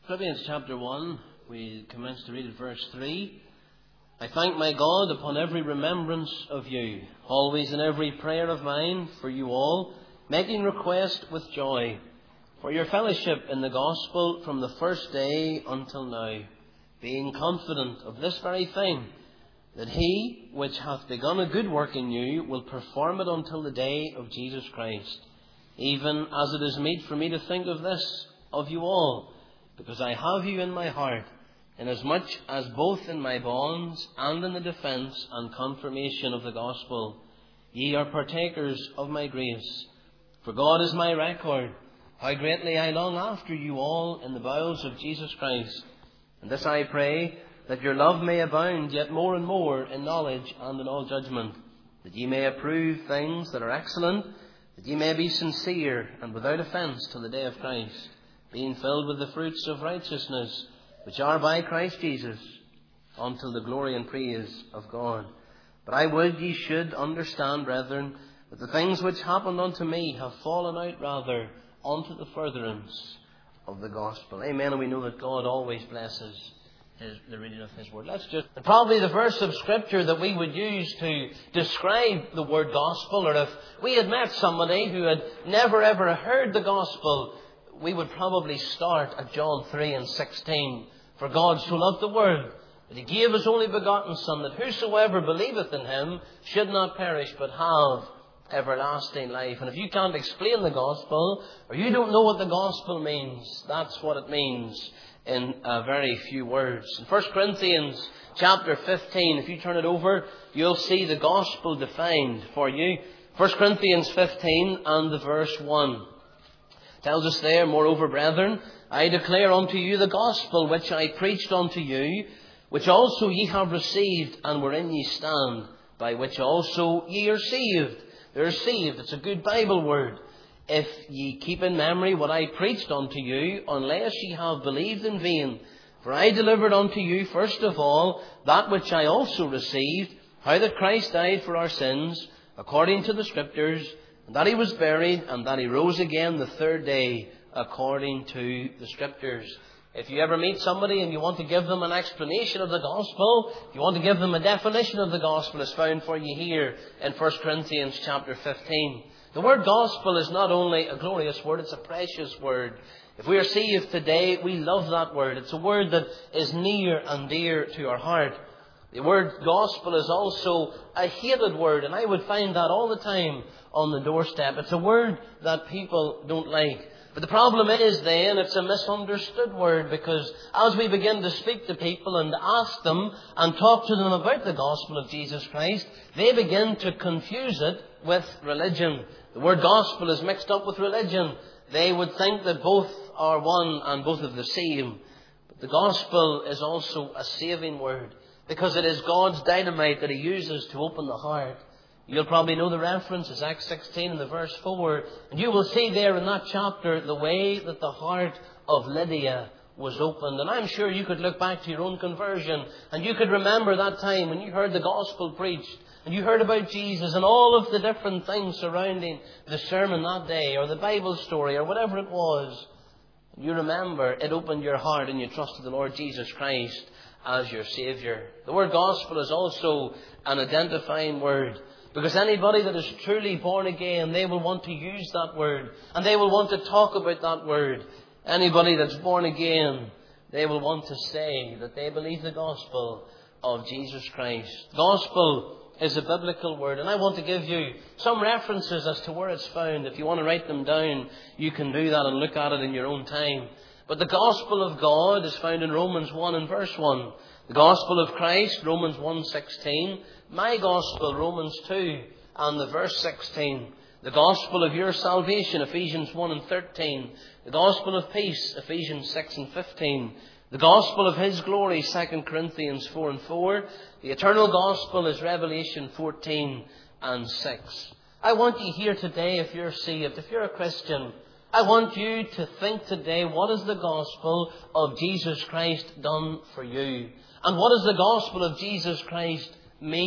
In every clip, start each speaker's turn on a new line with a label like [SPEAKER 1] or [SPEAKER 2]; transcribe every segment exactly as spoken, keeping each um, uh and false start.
[SPEAKER 1] Philippians chapter one, we commence to read at verse three. I thank my God upon every remembrance of you, always in every prayer of mine for you all, making request with joy, for your fellowship in the gospel from the first day until now, being confident of this very thing, that he which hath begun a good work in you will perform it until the day of Jesus Christ, even as it is meet for me to think of this, of you all, because I have you in my heart, inasmuch as both in my bonds and in the defence and confirmation of the gospel ye are partakers of my grace. For God is my record, how greatly I long after you all in the bowels of Jesus Christ. And this I pray, that your love may abound yet more and more in knowledge and in all judgment, that ye may approve things that are excellent, that ye may be sincere and without offence till the day of Christ, being filled with the fruits of righteousness, which are by Christ Jesus, until the glory and praise of God. But I would ye should understand, brethren, that the things which happened unto me have fallen out rather unto the furtherance of the gospel. Amen. And we know that God always blesses his, the reading of His Word. Let's just, and probably the verse of Scripture that we would use to describe the word gospel, or if we had met somebody who had never ever heard the gospel, we would probably start at John three and sixteen. For God so loved the world, that He gave His only begotten Son, that whosoever believeth in Him should not perish, but have everlasting life. And if you can't explain the gospel, or you don't know what the gospel means, that's what it means in a very few words. In First Corinthians chapter fifteen, if you turn it over, you'll see the gospel defined for you. First Corinthians fifteen and the verse one. Tells us there, moreover, brethren, I declare unto you the gospel which I preached unto you, which also ye have received, and wherein ye stand, by which also ye are saved. They're saved. It's a good Bible word. If ye keep in memory what I preached unto you, unless ye have believed in vain. For I delivered unto you, first of all, that which I also received, how that Christ died for our sins, according to the Scriptures, and that He was buried, and that He rose again the third day, according to the Scriptures. If you ever meet somebody and you want to give them an explanation of the gospel, if you want to give them a definition of the gospel, it's found for you here in First Corinthians chapter fifteen. The word gospel is not only a glorious word, it's a precious word. If we are saved today, we love that word. It's a word that is near and dear to our heart. The word gospel is also a hated word, and I would find that all the time on the doorstep. It's a word that people don't like. But the problem is then, it's a misunderstood word, because as we begin to speak to people and ask them and talk to them about the gospel of Jesus Christ, they begin to confuse it with religion. The word gospel is mixed up with religion. They would think that both are one and both of the same. But the gospel is also a saving word, because it is God's dynamite that He uses to open the heart. You'll probably know the reference is Acts sixteen and the verse four. And you will see there in that chapter the way that the heart of Lydia was opened. And I'm sure you could look back to your own conversion and you could remember that time when you heard the gospel preached and you heard about Jesus and all of the different things surrounding the sermon that day, or the Bible story, or whatever it was. You remember it opened your heart and you trusted the Lord Jesus Christ as your Saviour. The word gospel is also an identifying word, because anybody that is truly born again, they will want to use that word, and they will want to talk about that word. Anybody that's born again, they will want to say that they believe the gospel of Jesus Christ. Gospel is a biblical word, and I want to give you some references as to where it's found. If you want to write them down, you can do that and look at it in your own time. But the gospel of God is found in Romans one and verse one. The gospel of Christ, Romans one sixteen. My gospel, Romans two and the verse sixteen. The gospel of your salvation, Ephesians one and thirteen. The gospel of peace, Ephesians six and fifteen. The gospel of His glory, Second Corinthians four and four. The eternal gospel is Revelation fourteen and six. I want you here today, if you're saved, if you're a Christian, I want you to think today, what is the gospel of Jesus Christ done for you? And what does the gospel of Jesus Christ mean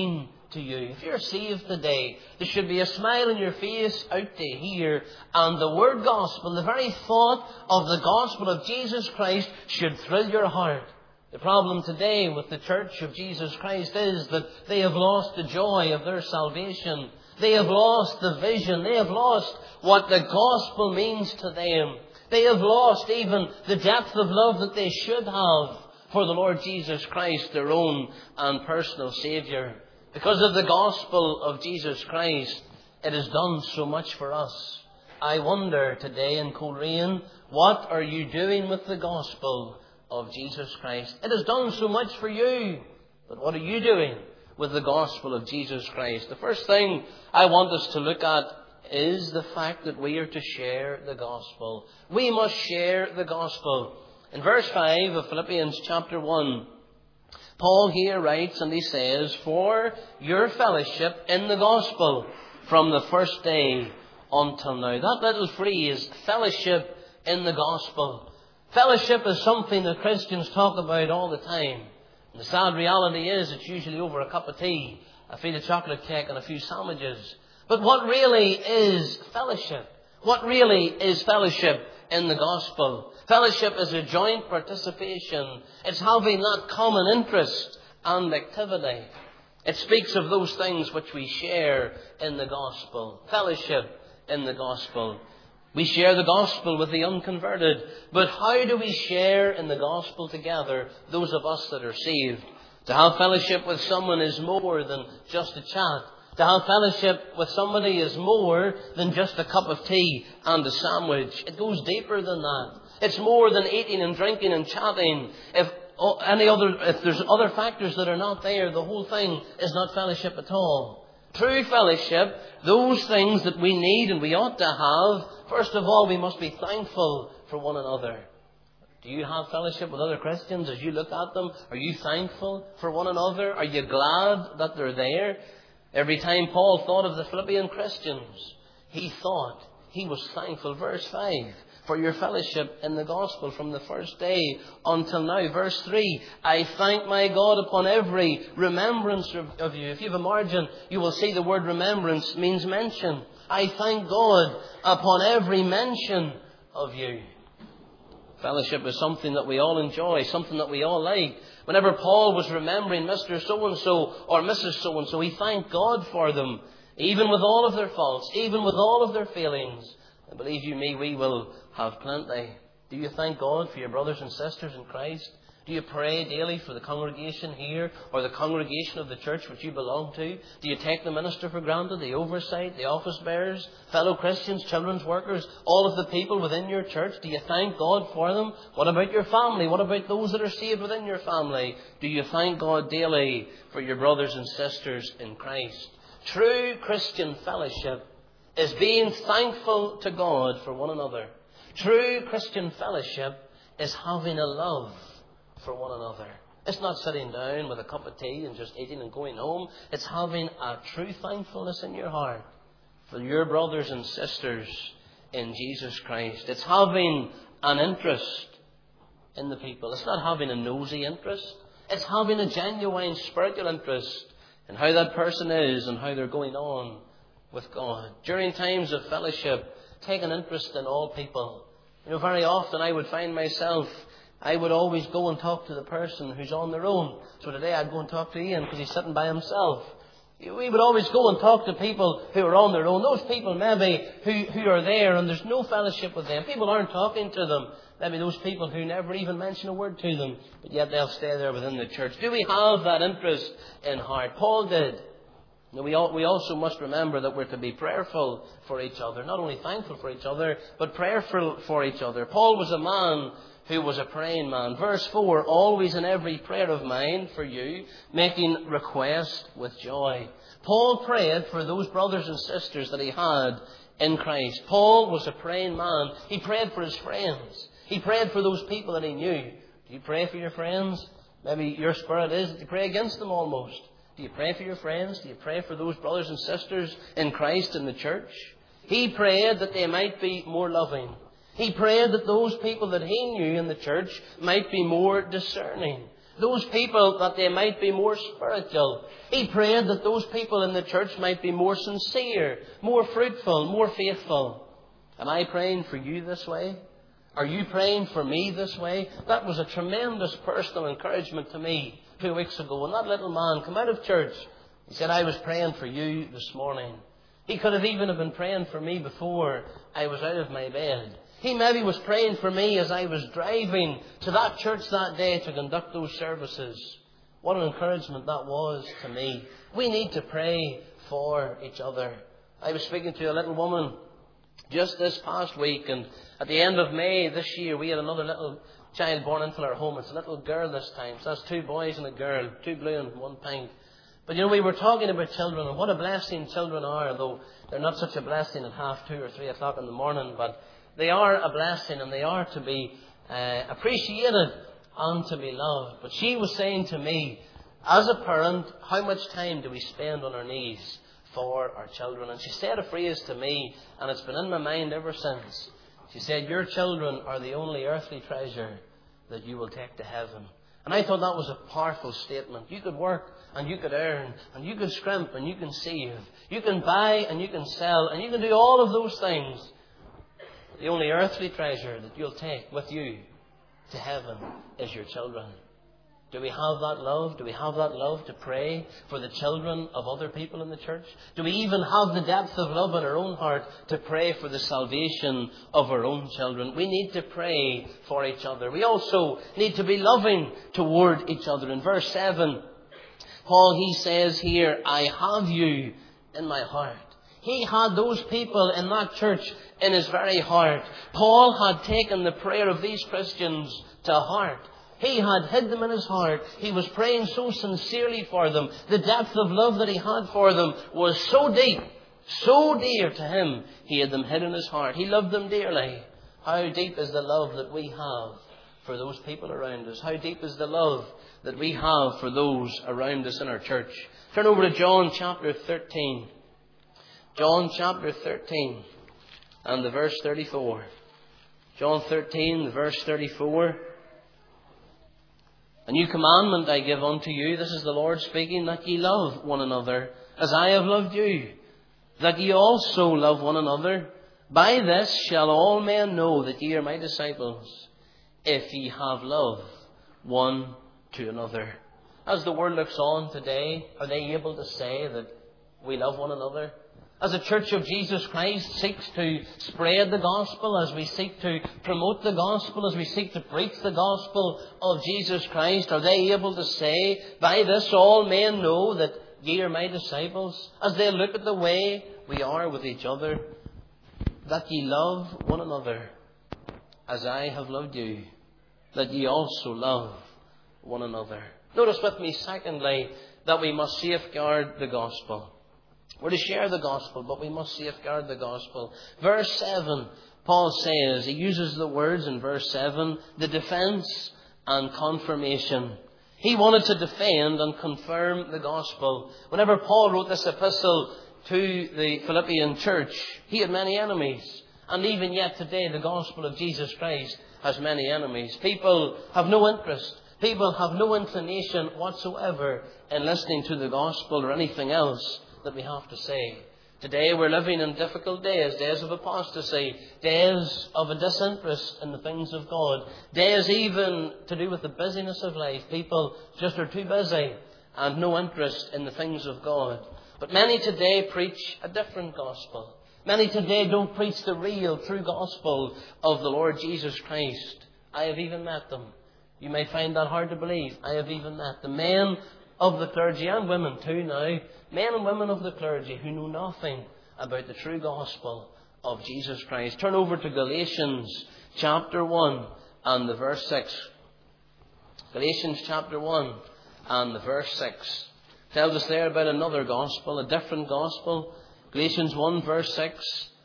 [SPEAKER 1] to you. If you're saved today, there should be a smile on your face out to hear. And the word gospel, the very thought of the gospel of Jesus Christ should thrill your heart. The problem today with the Church of Jesus Christ is that they have lost the joy of their salvation. They have lost the vision. They have lost what the gospel means to them. They have lost even the depth of love that they should have for the Lord Jesus Christ, their own and personal Saviour. Because of the gospel of Jesus Christ, it has done so much for us. I wonder today in Coleraine, what are you doing with the gospel of Jesus Christ? It has done so much for you, but what are you doing with the gospel of Jesus Christ? The first thing I want us to look at is the fact that we are to share the gospel. We must share the gospel. In verse five of Philippians chapter one, Paul here writes and he says, "For your fellowship in the gospel from the first day until now." That little phrase, fellowship in the gospel. Fellowship is something that Christians talk about all the time. And the sad reality is it's usually over a cup of tea, a feed of chocolate cake and a few sandwiches. But what really is fellowship? What really is fellowship in the gospel? Fellowship is a joint participation. It's having that common interest and activity. It speaks of those things which we share in the gospel. Fellowship in the gospel. We share the gospel with the unconverted. But how do we share in the gospel together, those of us that are saved? To have fellowship with someone is more than just a chat. To have fellowship with somebody is more than just a cup of tea and a sandwich. It goes deeper than that. It's more than eating and drinking and chatting. If any other, if there's other factors that are not there, the whole thing is not fellowship at all. True fellowship, those things that we need and we ought to have, first of all, we must be thankful for one another. Do you have fellowship with other Christians as you look at them? Are you thankful for one another? Are you glad that they're there? Every time Paul thought of the Philippian Christians, he thought, he was thankful. Verse five, "For your fellowship in the gospel from the first day until now." Verse three, "I thank my God upon every remembrance of, of you." If you have a margin, you will see the word remembrance means mention. I thank God upon every mention of you. Fellowship is something that we all enjoy, something that we all like. Whenever Paul was remembering Mister So-and-so or Missus So-and-so, he thanked God for them, even with all of their faults, even with all of their failings. And believe you me, we will have plenty. Do you thank God for your brothers and sisters in Christ? Do you pray daily for the congregation here or the congregation of the church which you belong to? Do you take the minister for granted, the oversight, the office bearers, fellow Christians, children's workers, all of the people within your church? Do you thank God for them? What about your family? What about those that are saved within your family? Do you thank God daily for your brothers and sisters in Christ? True Christian fellowship is being thankful to God for one another. True Christian fellowship is having a love for one another. It's not sitting down with a cup of tea and just eating and going home. It's having a true thankfulness in your heart for your brothers and sisters in Jesus Christ. It's having an interest in the people. It's not having a nosy interest. It's having a genuine spiritual interest in how that person is and how they're going on with God. During times of fellowship, take an interest in all people. You know, very often I would find myself, I would always go and talk to the person who's on their own. So today I'd go and talk to Ian because he's sitting by himself. We would always go and talk to people who are on their own. Those people maybe who, who are there and there's no fellowship with them. People aren't talking to them. Maybe those people who never even mention a word to them, but yet they'll stay there within the church. Do we have that interest in heart? Paul did. Now, we, all, we also must remember that we're to be prayerful for each other. Not only thankful for each other, but prayerful for each other. Paul was a man who was a praying man. Verse four, "Always in every prayer of mine for you, making request with joy." Paul prayed for those brothers and sisters that he had in Christ. Paul was a praying man. He prayed for his friends. He prayed for those people that he knew. Do you pray for your friends? Maybe your spirit is that you pray against them almost. Do you pray for your friends? Do you pray for those brothers and sisters in Christ in the church? He prayed that they might be more loving. He prayed that those people that he knew in the church might be more discerning. those people that they might be more spiritual. He prayed that those people in the church might be more sincere, more fruitful, more faithful. Am I praying for you this way? Are you praying for me this way? That was a tremendous personal encouragement to me two weeks ago. When that little man came out of church, he said, I was praying for you this morning. He could have even have been praying for me before I was out of my bed. He maybe was praying for me as I was driving to that church that day to conduct those services. What an encouragement that was to me. We need to pray for each other. I was speaking to a little woman just this past week, and at the end of May this year, we had another little child born into our home. It's a little girl this time. So that's two boys and a girl, two blue and one pink. But you know, we were talking about children and what a blessing children are, though they're not such a blessing at half two or three o'clock in the morning, but they are a blessing and they are to be uh, appreciated and to be loved. But she was saying to me, as a parent, how much time do we spend on our knees for our children? And she said a phrase to me, and it's been in my mind ever since. She said, your children are the only earthly treasure that you will take to heaven. And I thought that was a powerful statement. You could work and you could earn and you could scrimp and you can save. You can buy and you can sell and you can do all of those things. The only earthly treasure that you'll take with you to heaven is your children. Do we have that love? Do we have that love to pray for the children of other people in the church? Do we even have the depth of love in our own heart to pray for the salvation of our own children? We need to pray for each other. We also need to be loving toward each other. In verse seven, Paul, he says here, I have you in my heart. He had those people in that church in his very heart. Paul had taken the prayer of these Christians to heart. He had hid them in his heart. He was praying so sincerely for them. The depth of love that he had for them was so deep, so dear to him. He had them hid in his heart. He loved them dearly. How deep is the love that we have for those people around us? How deep is the love that we have for those around us in our church? Turn over to John chapter thirteen. John chapter thirteen and the verse thirty-four. John thirteen, the verse thirty-four. A new commandment I give unto you, this is the Lord speaking, that ye love one another as I have loved you, that ye also love one another. By this shall all men know that ye are my disciples, if ye have love one to another. As the world looks on today, are they able to say that we love one another? As a church of Jesus Christ seeks to spread the gospel, as we seek to promote the gospel, as we seek to preach the gospel of Jesus Christ, are they able to say, by this all men know that ye are my disciples? As they look at the way we are with each other, that ye love one another as I have loved you, that ye also love one another. Notice with me, secondly, that we must safeguard the gospel. We're to share the gospel, but we must safeguard the gospel. Verse seven, Paul says, he uses the words in verse seven, the defense and confirmation. He wanted to defend and confirm the gospel. Whenever Paul wrote this epistle to the Philippian church, he had many enemies. And even yet today, the gospel of Jesus Christ has many enemies. People have no interest. People have no inclination whatsoever in listening to the gospel or anything else that we have to say. Today we're living in difficult days, days of apostasy, days of a disinterest in the things of God, days even to do with the busyness of life. People just are too busy and no interest in the things of God. But many today preach a different gospel. Many today don't preach the real, true gospel of the Lord Jesus Christ. I have even met them. You may find that hard to believe. I have even met the men of the clergy, and women too now, men and women of the clergy who know nothing about the true gospel of Jesus Christ. Turn over to Galatians chapter one and the verse six. Galatians chapter one and the verse six tells us there about another gospel, a different gospel. Galatians one verse six.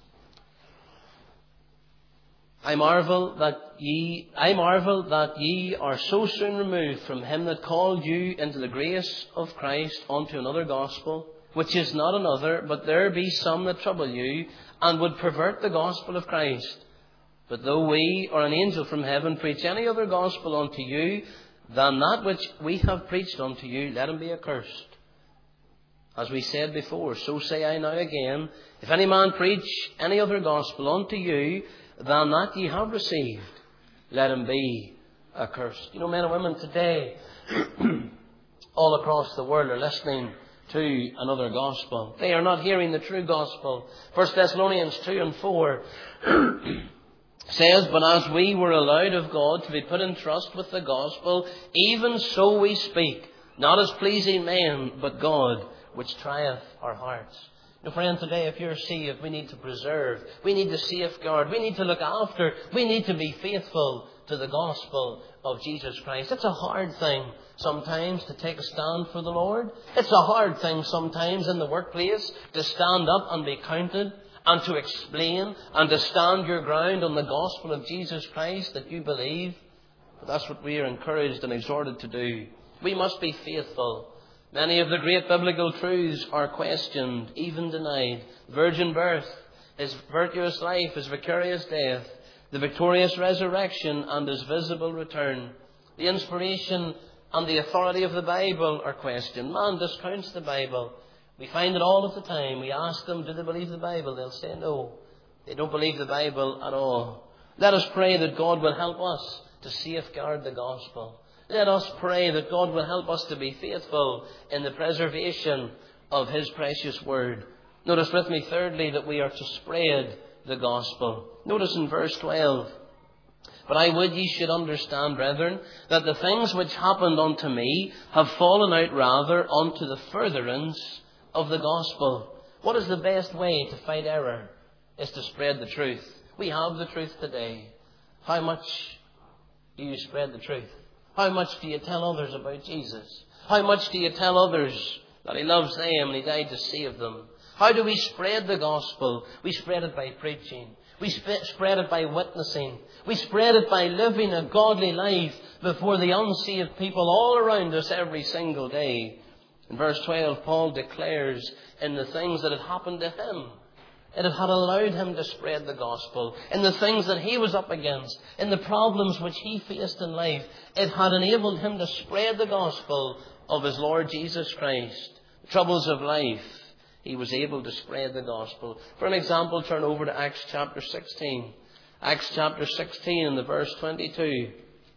[SPEAKER 1] I marvel that ye, I marvel that ye are so soon removed from him that called you into the grace of Christ unto another gospel, which is not another, but there be some that trouble you, and would pervert the gospel of Christ. But though we or an angel from heaven preach any other gospel unto you than that which we have preached unto you, let him be accursed. As we said before, so say I now again, if any man preach any other gospel unto you than that ye have received, let him be accursed. You know, men and women today, all across the world, are listening to another gospel. They are not hearing the true gospel. First Thessalonians two and four says, but as we were allowed of God to be put in trust with the gospel, even so we speak, not as pleasing men, but God, which trieth our hearts. Now, friend, today, if you're saved, we need to preserve, we need to safeguard, we need to look after, we need to be faithful to the gospel of Jesus Christ. It's a hard thing sometimes to take a stand for the Lord. It's a hard thing sometimes in the workplace to stand up and be counted and to explain and to stand your ground on the gospel of Jesus Christ that you believe. But that's what we are encouraged and exhorted to do. We must be faithful. Many of the great biblical truths are questioned, even denied. Virgin birth, His virtuous life, His vicarious death, the victorious resurrection and His visible return. The inspiration and the authority of the Bible are questioned. Man discounts the Bible. We find it all of the time. We ask them, do they believe the Bible? They'll say no. They don't believe the Bible at all. Let us pray that God will help us to safeguard the gospel. Let us pray that God will help us to be faithful in the preservation of His precious word. Notice with me, thirdly, that we are to spread the gospel. Notice in verse twelve, but I would ye should understand, brethren, that the things which happened unto me have fallen out rather unto the furtherance of the gospel. What is the best way to fight error? Is to spread the truth. We have the truth today. How much do you spread the truth? How much do you tell others about Jesus? How much do you tell others that He loves them and He died to save them? How do we spread the gospel? We spread it by preaching. We sp- spread it by witnessing. We spread it by living a godly life before the unsaved people all around us every single day. In verse twelve, Paul declares in the things that had happened to him, it had allowed him to spread the gospel. In the things that he was up against, in the problems which he faced in life, it had enabled him to spread the gospel of his Lord Jesus Christ. The troubles of life, he was able to spread the gospel. For an example, turn over to Acts chapter sixteen. Acts chapter sixteen and the verse twenty-two.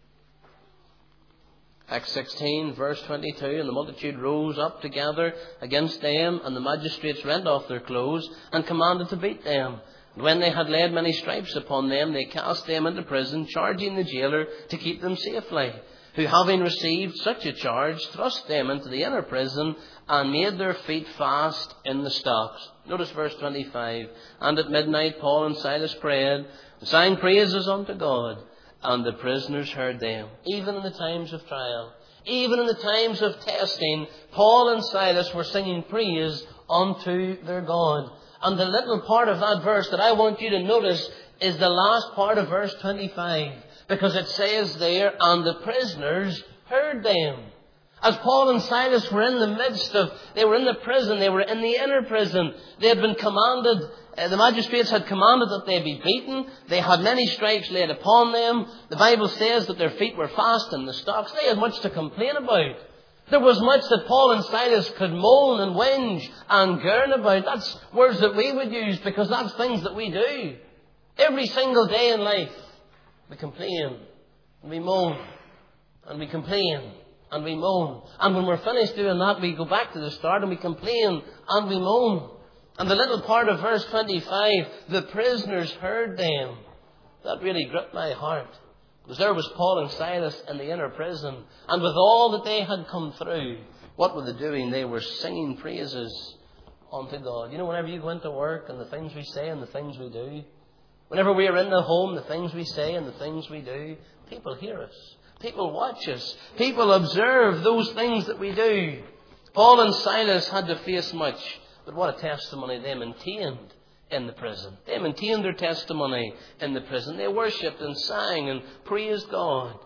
[SPEAKER 1] Acts sixteen, verse twenty-two, and the multitude rose up together against them, and the magistrates rent off their clothes, and commanded to beat them. And when they had laid many stripes upon them, they cast them into prison, charging the jailer to keep them safely, who, having received such a charge, thrust them into the inner prison, and made their feet fast in the stocks. Notice verse twenty-five. And at midnight Paul and Silas prayed, and sang praises unto God. And the prisoners heard them. Even in the times of trial, even in the times of testing, Paul and Silas were singing praise unto their God. And the little part of that verse that I want you to notice is the last part of verse twenty-five. Because it says there, and the prisoners heard them. As Paul and Silas were in the midst of, they were in the prison, they were in the inner prison. They had been commanded, uh, the magistrates had commanded that they be beaten. They had many stripes laid upon them. The Bible says that their feet were fast in the stocks. They had much to complain about. There was much that Paul and Silas could moan and whinge and girn about. That's words that we would use because that's things that we do. Every single day in life, we complain and we moan and we complain. And we moan. And when we're finished doing that, we go back to the start and we complain and we moan. And the little part of verse twenty-five, the prisoners heard them. That really gripped my heart. Because there was Paul and Silas in the inner prison. And with all that they had come through, what were they doing? They were singing praises unto God. You know, whenever you go into work and the things we say and the things we do, whenever we are in the home, the things we say and the things we do, people hear us. People watch us. People observe those things that we do. Paul and Silas had to face much. But what a testimony they maintained in the prison. They maintained their testimony in the prison. They worshipped and sang and praised God.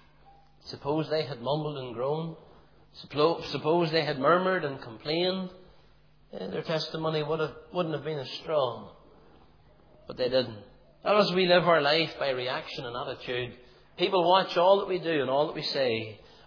[SPEAKER 1] Suppose they had mumbled and groaned. Suppose they had murmured and complained. Their testimony would have, wouldn't have been as strong. But they didn't. Not as we live our life by reaction and attitude. People watch all that we do and all that we say.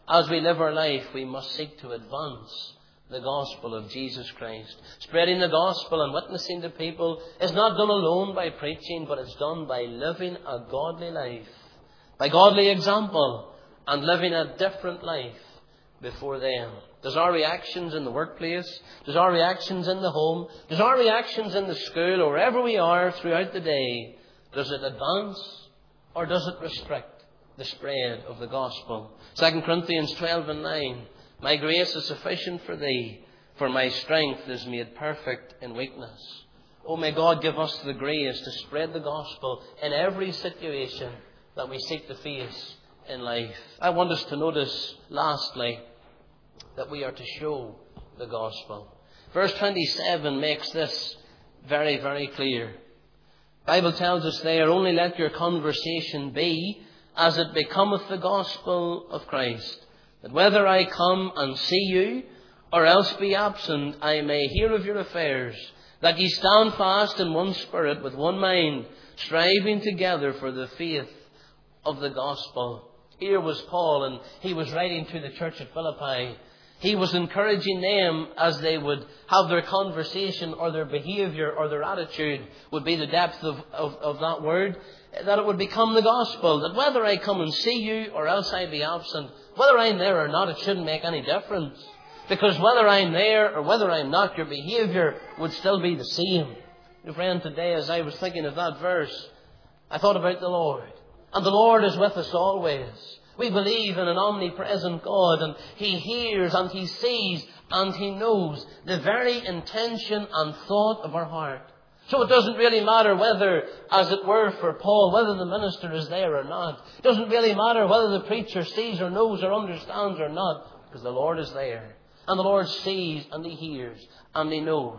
[SPEAKER 1] as we live our life, we must seek to advance the gospel of Jesus Christ. Spreading the gospel and witnessing to people is not done alone by preaching, but it's done by living a godly life, by godly example, and living a different life before them. Does our reactions in the workplace, does our reactions in the home, does our reactions in the school, or wherever we are throughout the day, does it advance or does it restrict the spread of the gospel? Second Corinthians twelve and nine. My grace is sufficient for thee, for my strength is made perfect in weakness. Oh, may God give us the grace to spread the gospel in every situation that we seek to face in life. I want us to notice, lastly, that we are to show the gospel. Verse twenty-seven makes this very, very clear. The Bible tells us there, only let your conversation be as it becometh the gospel of Christ, that whether I come and see you, or else be absent, I may hear of your affairs, that ye stand fast in one spirit, with one mind, striving together for the faith of the gospel. Here was Paul, and he was writing to the church at Philippi. He was encouraging them as they would have their conversation, or their behaviour, or their attitude would be the depth of, of, of that word, that it would become the gospel, that whether I come and see you, or else I be absent, whether I'm there or not, it shouldn't make any difference. Because whether I'm there or whether I'm not, your behaviour would still be the same. Your friend, today as I was thinking of that verse, I thought about the Lord. And the Lord is with us always. We believe in an omnipresent God, and He hears and He sees and He knows the very intention and thought of our heart. So it doesn't really matter whether, as it were for Paul, whether the minister is there or not. It doesn't really matter whether the preacher sees or knows or understands or not, because the Lord is there. And the Lord sees and He hears and He knows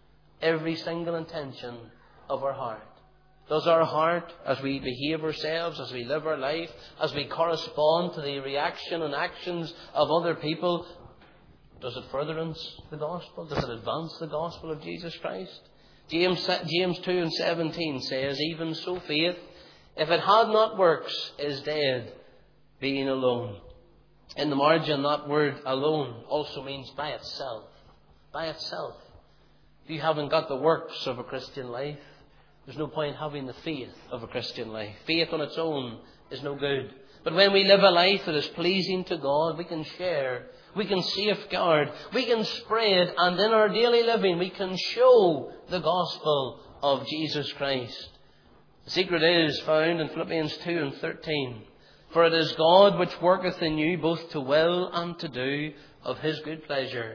[SPEAKER 1] every single intention of our heart. Does our heart, as we behave ourselves, as we live our life, as we correspond to the reaction and actions of other people, does it furtherance the gospel? Does it advance the gospel of Jesus Christ? James, James two and seventeen says, even so faith, if it had not works, is dead, being alone. In the margin, that word alone also means by itself. By itself. If you haven't got the works of a Christian life, there's no point having the faith of a Christian life. Faith on its own is no good. But when we live a life that is pleasing to God, we can share, we can safeguard, we can spread, and in our daily living we can show the gospel of Jesus Christ. The secret is found in Philippians two and thirteen. For it is God which worketh in you both to will and to do of His good pleasure.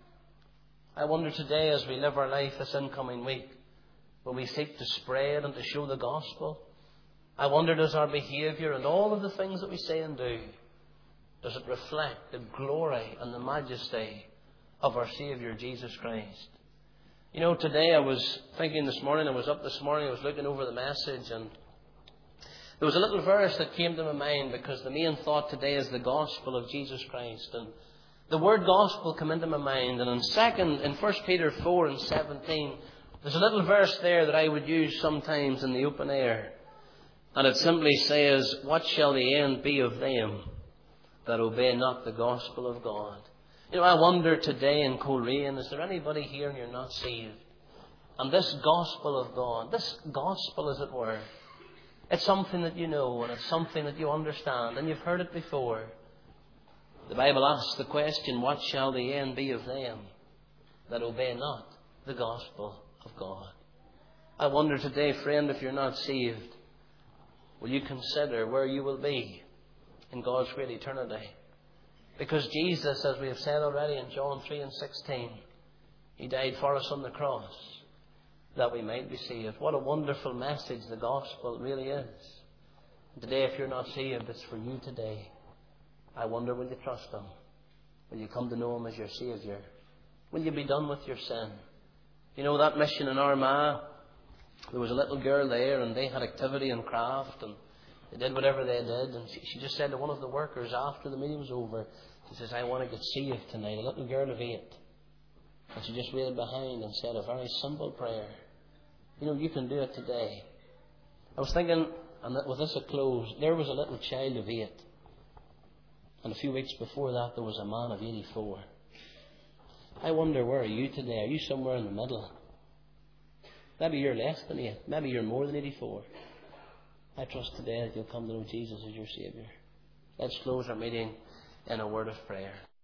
[SPEAKER 1] I wonder today, as we live our life this incoming week, will we seek to spread and to show the gospel? I wonder, does our behaviour and all of the things that we say and do, does it reflect the glory and the majesty of our Saviour Jesus Christ? You know, today I was thinking this morning, I was up this morning, I was looking over the message, and there was a little verse that came to my mind, because the main thought today is the gospel of Jesus Christ. And the word gospel came into my mind. And in second, in First Peter four and seventeen, there's a little verse there that I would use sometimes in the open air. And it simply says, what shall the end be of them that obey not the gospel of God? You know, I wonder today in Coleraine, is there anybody here and you're not saved? And this gospel of God, this gospel as it were, it's something that you know, and it's something that you understand, and you've heard it before. The Bible asks the question, what shall the end be of them that obey not the gospel of God? I wonder today, friend, if you're not saved, will you consider where you will be in God's great eternity? Because Jesus, as we have said already in John three and sixteen, He died for us on the cross that we might be saved. What a wonderful message the gospel really is. And today, if you're not saved, it's for you today. I wonder, will you trust Him? Will you come to know Him as your Saviour? Will you be done with your sin? You know, that mission in Armagh, there was a little girl there, and they had activity and craft, and they did whatever they did. And she, she just said to one of the workers after the meeting was over, she says, I want to get saved tonight. A little girl of eight. And she just waited behind and said a very simple prayer. You know, you can do it today. I was thinking, and with this a close, there was a little child of eight. And a few weeks before that there was a man of eighty-four. I wonder, where are you today? Are you somewhere in the middle? Maybe you're less than eight. Maybe you're more than eighty-four. I trust today that you'll come to know Jesus as your Saviour. Let's close our meeting in a word of prayer.